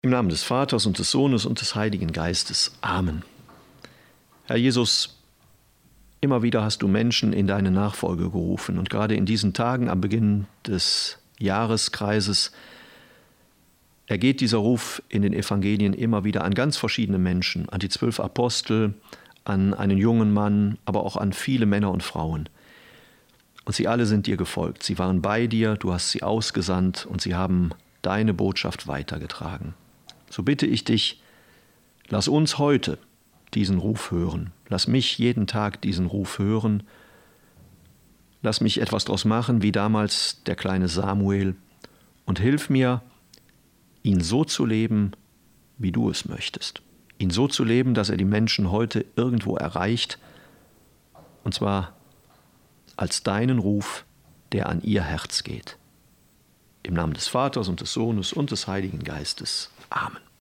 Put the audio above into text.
Im Namen des Vaters und des Sohnes und des Heiligen Geistes. Amen. Herr Jesus, immer wieder hast du Menschen in deine Nachfolge gerufen. Und gerade in diesen Tagen am Beginn des Jahreskreises ergeht dieser Ruf in den Evangelien immer wieder an ganz verschiedene Menschen, an die 12 Apostel, an einen jungen Mann, aber auch an viele Männer und Frauen. Und sie alle sind dir gefolgt. Sie waren bei dir, du hast sie ausgesandt und sie haben deine Botschaft weitergetragen. So bitte ich dich, lass uns heute diesen Ruf hören. Lass mich jeden Tag diesen Ruf hören. Lass mich etwas draus machen, wie damals der kleine Samuel. Und hilf mir, ihn so zu leben, wie du es möchtest. Ihn so zu leben, dass er die Menschen heute irgendwo erreicht. Und zwar als deinen Ruf, der an ihr Herz geht. Im Namen des Vaters und des Sohnes und des Heiligen Geistes. Amen.